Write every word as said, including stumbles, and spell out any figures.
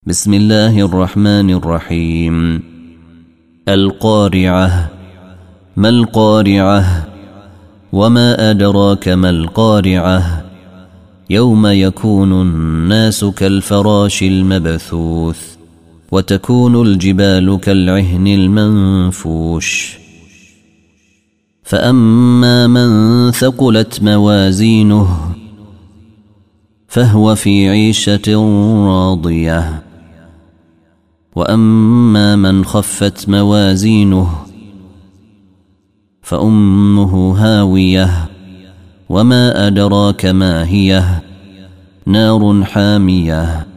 بسم الله الرحمن الرحيم. القارعة. ما القارعة؟ وما أدراك ما القارعة؟ يوم يكون الناس كالفراش المبثوث وتكون الجبال كالعهن المنفوش. فأما من ثقلت موازينه فهو في عيشة راضية، وأما من خفت موازينه فأمه هاوية، وما أدراك ما هي؟ نار حامية.